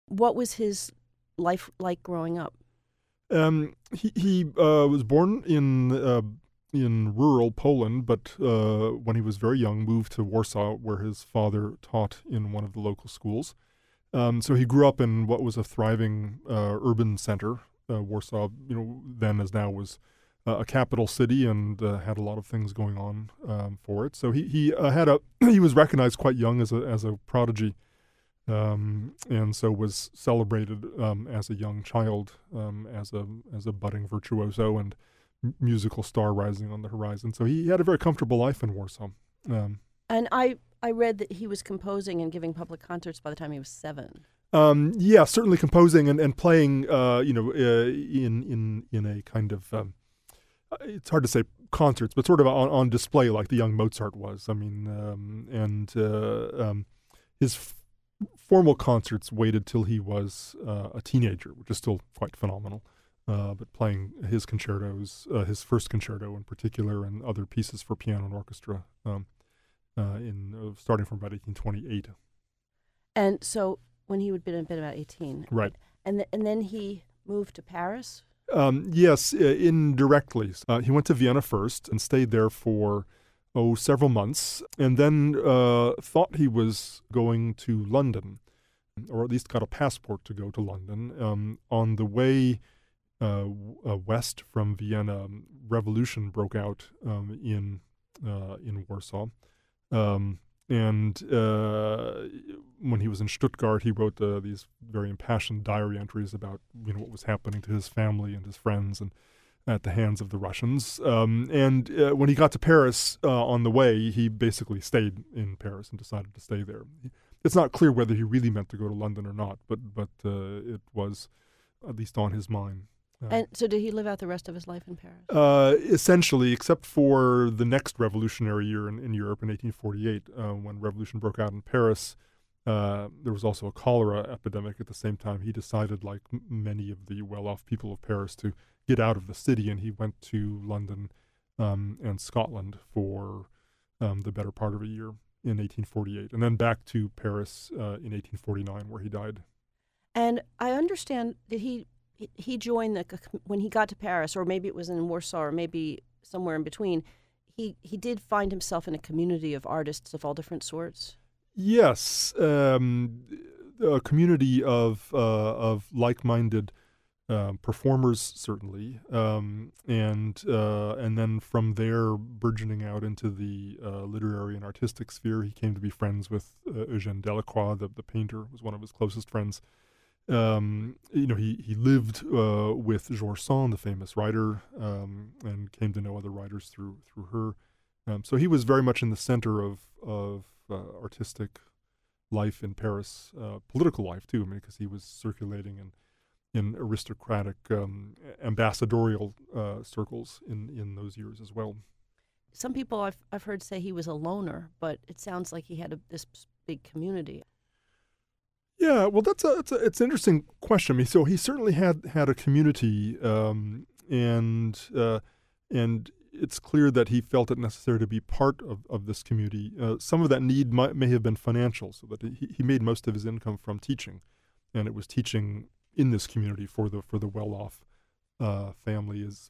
What was his life like growing up? He was born in rural Poland, but when he was very young, moved to Warsaw, where his father taught in one of the local schools. So he grew up in what was a thriving urban center. Warsaw, then as now, was a capital city and had a lot of things going on for it. So he had a he was recognized quite young as a prodigy, and so was celebrated as a young child, as a budding virtuoso and musical star rising on the horizon. So he had a very comfortable life in Warsaw. Um, And I read that he was composing and giving public concerts by the time he was 7. yeah, certainly composing and playing, in a kind of it's hard to say concerts, but sort of on display like the young Mozart was. I mean, his formal concerts waited till he was a teenager, which is still quite phenomenal. But playing his concertos, his first concerto in particular, and other pieces for piano and orchestra, starting from about 1828. And so when he would have been about 18. Right. And then he moved to Paris? Yes, indirectly. He went to Vienna first and stayed there for several months, and then thought he was going to London, or at least got a passport to go to London. On the way west from Vienna, revolution broke out in Warsaw. And when he was in Stuttgart, he wrote these very impassioned diary entries about what was happening to his family and his friends and at the hands of the Russians. And when he got to Paris on the way, he basically stayed in Paris and decided to stay there. It's not clear whether he really meant to go to London or not, but it was at least on his mind. And so did he live out the rest of his life in Paris? Essentially, except for the next revolutionary year in Europe in 1848, when revolution broke out in Paris. There was also a cholera epidemic at the same time. He decided, like many of the well-off people of Paris, to get out of the city, and he went to London and Scotland for the better part of a year in 1848, and then back to Paris in 1849, where he died. And I understand that he joined when he got to Paris, or maybe it was in Warsaw, or maybe somewhere in between. He did find himself in a community of artists of all different sorts. Yes, a community of like-minded performers, certainly, and then from there, burgeoning out into the literary and artistic sphere, he came to be friends with Eugène Delacroix, the painter, was one of his closest friends. He lived with George Sand, the famous writer, and came to know other writers through her. So he was very much in the center of artistic life in Paris, political life too, because he was circulating in aristocratic ambassadorial circles in those years as well. Some people I've heard say he was a loner, but it sounds like he had this big community. Yeah, well, it's an interesting question. I mean, so he certainly had a community, and it's clear that he felt it necessary to be part of this community. Some of that need may have been financial, so that he made most of his income from teaching, and it was teaching in this community for the well-off families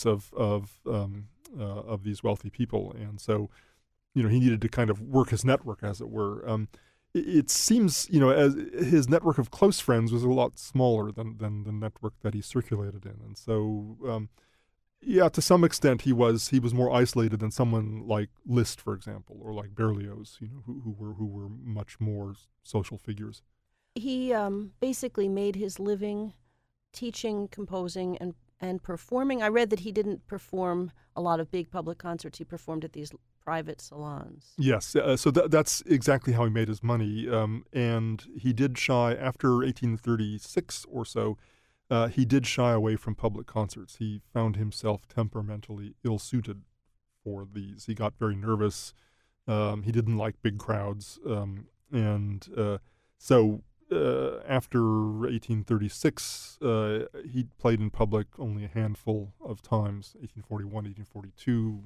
of these wealthy people, and so he needed to kind of work his network, as it were. It seems, as his network of close friends was a lot smaller than the network that he circulated in, and so, yeah, to some extent, he was more isolated than someone like Liszt, for example, or like Berlioz, who were much more social figures. He basically made his living teaching, composing, and performing. I read that he didn't perform a lot of big public concerts. He performed at these private salons. Yes, so that's exactly how he made his money. And he did shy, after 1836 or so, he did shy away from public concerts. He found himself temperamentally ill-suited for these. He got very nervous. He didn't like big crowds. So after 1836, he played in public only a handful of times, 1841, 1842,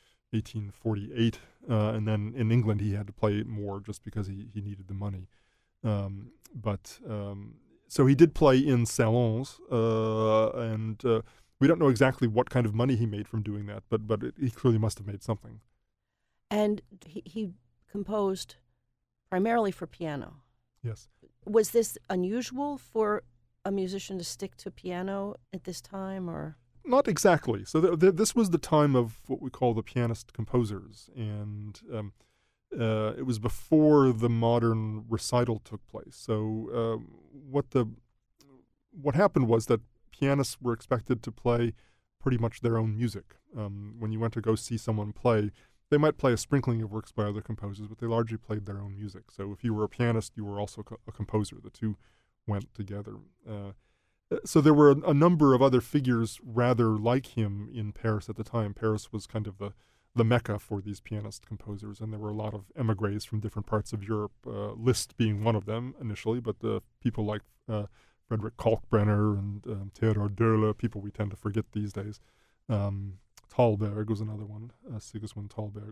1848, and then in England he had to play more just because he needed the money. So he did play in salons, and we don't know exactly what kind of money he made from doing that, but he clearly must have made something. And he composed primarily for piano. Yes. Was this unusual for a musician to stick to piano at this time, or? Not exactly. So this was the time of what we call the pianist composers, and it was before the modern recital took place. So what happened was that pianists were expected to play pretty much their own music. When you went to go see someone play, they might play a sprinkling of works by other composers, but they largely played their own music. So if you were a pianist, you were also a composer. The two went together. So there were a number of other figures rather like him in Paris at the time. Paris was kind of the mecca for these pianist composers, and there were a lot of émigrés from different parts of Europe, Liszt being one of them initially, but people like Frederick Kalkbrenner and Theodor Döhler, people we tend to forget these days. Thalberg was another one, Sigismund Thalberg.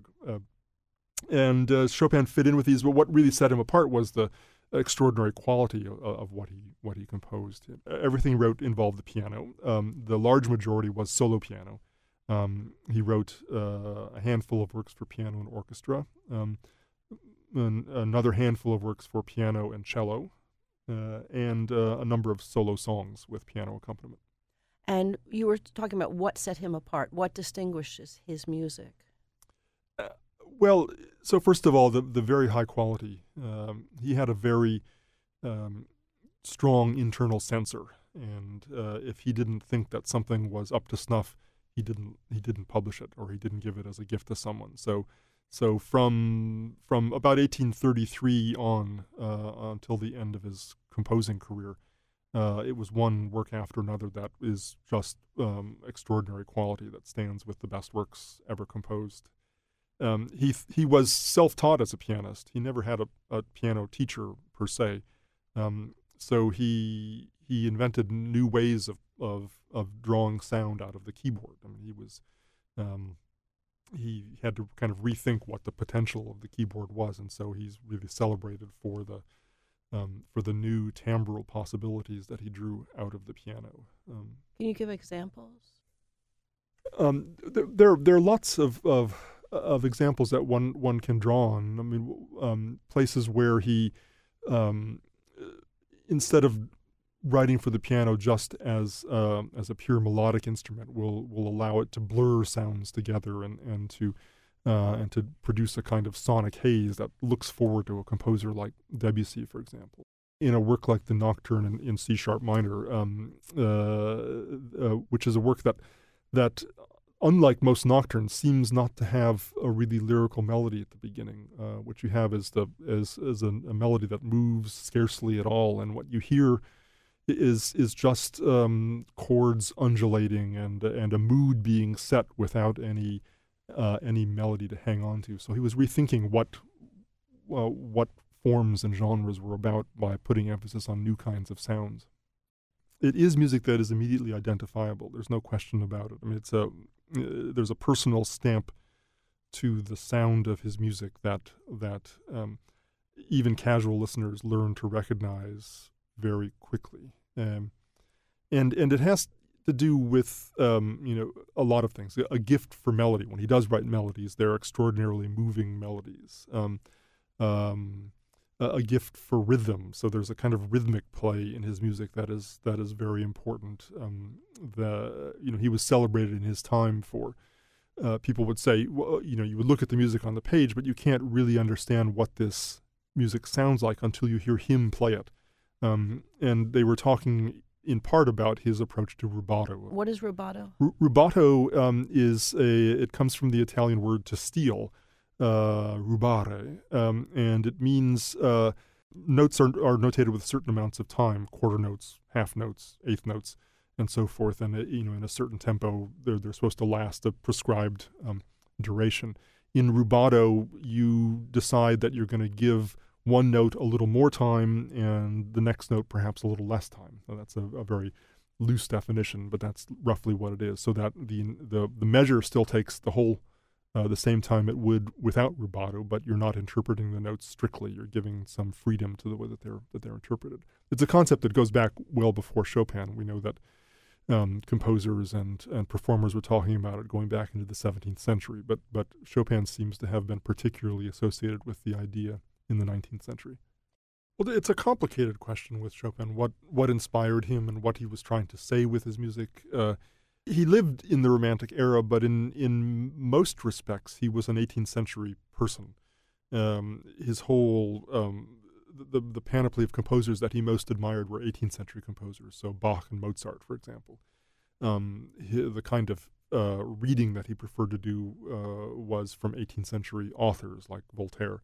And Chopin fit in with these, but what really set him apart was the extraordinary quality of what he composed. Everything he wrote involved the piano. The large majority was solo piano. He wrote a handful of works for piano and orchestra, another handful of works for piano and cello, and a number of solo songs with piano accompaniment. And you were talking about what set him apart. What distinguishes his music? Well, so first of all, the very high quality. He had a very strong internal censor, and if he didn't think that something was up to snuff, he didn't publish it, or he didn't give it as a gift to someone. So from about 1833 on until the end of his composing career, it was one work after another that is just extraordinary quality that stands with the best works ever composed. He was self-taught as a pianist. He never had a piano teacher per se. So he invented new ways of drawing sound out of the keyboard. I mean, he had to kind of rethink what the potential of the keyboard was, and so he's really celebrated for the new timbral possibilities that he drew out of the piano. Can you give examples? There are lots of examples that one can draw on. I mean, places where he, instead of writing for the piano just as a pure melodic instrument, will allow it to blur sounds together and to produce a kind of sonic haze that looks forward to a composer like Debussy, for example. In a work like the Nocturne in C sharp minor, which is a work that unlike most nocturnes, seems not to have a really lyrical melody at the beginning. What you have is a melody that moves scarcely at all, and what you hear is just chords undulating and a mood being set without any melody to hang on to. So he was rethinking what forms and genres were about by putting emphasis on new kinds of sounds. It is music that is immediately identifiable. There's no question about it. I mean, there's a personal stamp to the sound of his music that even casual listeners learn to recognize very quickly, and it has to do with a lot of things. A gift for melody. When he does write melodies, they're extraordinarily moving melodies. A gift for rhythm. So there's a kind of rhythmic play in his music that is very important. He was celebrated in his time for. People would say, well, you would look at the music on the page, but you can't really understand what this music sounds like until you hear him play it. And they were talking in part about his approach to rubato. What is rubato? Rubato it comes from the Italian word to steal. Rubare, and it means notes are notated with certain amounts of time, quarter notes, half notes, eighth notes, and so forth, and in a certain tempo they're supposed to last a prescribed duration. In rubato, you decide that you're going to give one note a little more time and the next note perhaps a little less time. So that's a very loose definition, but that's roughly what it is. So that the measure still takes the whole the same time it would without rubato, but you're not interpreting the notes strictly. You're giving some freedom to the way that they're interpreted. It's a concept that goes back well before Chopin. We know that composers and performers were talking about it going back into the 17th century, but Chopin seems to have been particularly associated with the idea in the 19th century. Well, it's a complicated question with Chopin, what inspired him and what he was trying to say with his music. He lived in the Romantic era, but in most respects, he was an 18th century person. His whole, the panoply of composers that he most admired were 18th century composers, so Bach and Mozart, for example. The kind of reading that he preferred to do was from 18th century authors like Voltaire.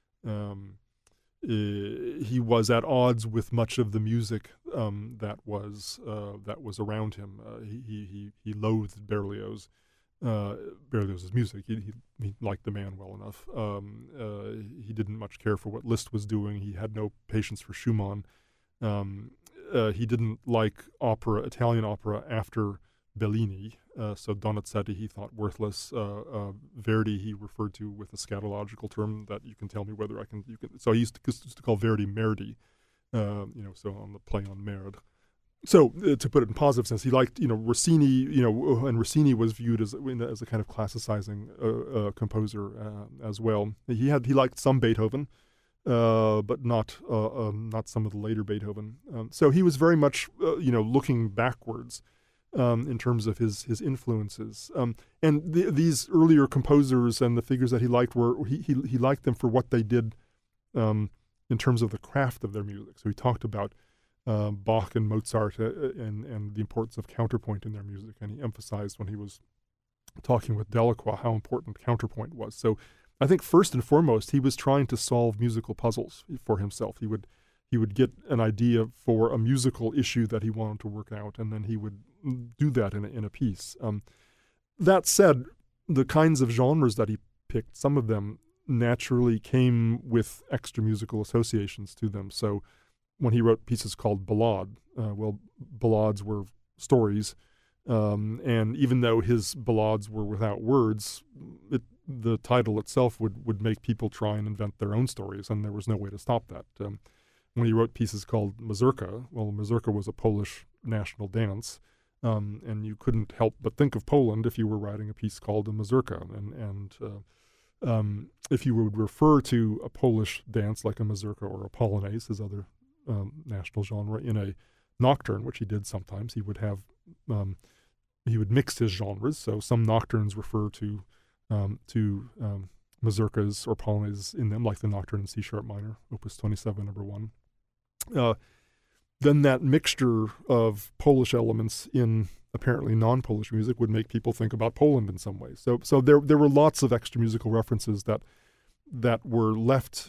He was at odds with much of the music that was around him. He loathed Berlioz's music. He liked the man well enough. He didn't much care for what Liszt was doing. He had no patience for Schumann. He didn't like Italian opera after Bellini. So Donizetti he thought worthless. Verdi he referred to with a scatological term that you can tell me whether I can. You can. So he used to call Verdi Merdi. So on the play on merde. So to put it in positive sense, he liked Rossini. And Rossini was viewed as a kind of classicizing composer as well. He liked some Beethoven, but not some of the later Beethoven. So he was very much looking backwards. In terms of his influences, and these earlier composers and the figures that he liked he liked them for what they did in terms of the craft of their music. So he talked about Bach and Mozart and the importance of counterpoint in their music, and he emphasized when he was talking with Delacroix how important counterpoint was. So I think first and foremost he was trying to solve musical puzzles for himself. He would get an idea for a musical issue that he wanted to work out, and then he would do that in a piece. That said, the kinds of genres that he picked, some of them naturally came with extra musical associations to them. So when he wrote pieces called ballade, ballades were stories, and even though his ballades were without words, the title itself would make people try and invent their own stories, and there was no way to stop that. When he wrote pieces called mazurka, mazurka was a Polish national dance, and you couldn't help but think of Poland if you were writing a piece called a mazurka. And if you would refer to a Polish dance like a mazurka or a polonaise, his other national genre, in a nocturne, which he did sometimes, he would mix his genres. So some nocturnes refer to mazurkas or polonaises in them, like the Nocturne in C-sharp minor, Opus 27, number 1. Then that mixture of Polish elements in apparently non-Polish music would make people think about Poland in some way. So there were lots of extra musical references that were left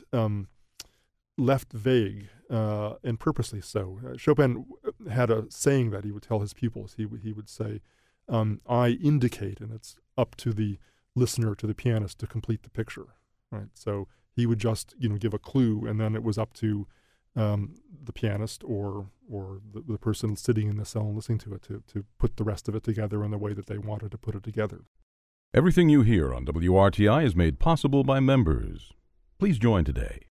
vague, and purposely so. Chopin had a saying that he would tell his pupils. He would say, "I indicate," and it's up to the listener, to the pianist, to complete the picture. Right. So he would just give a clue, and then it was up to the pianist or the person sitting in the cell and listening to it to put the rest of it together in the way that they wanted to put it together. Everything you hear on WRTI is made possible by members. Please join today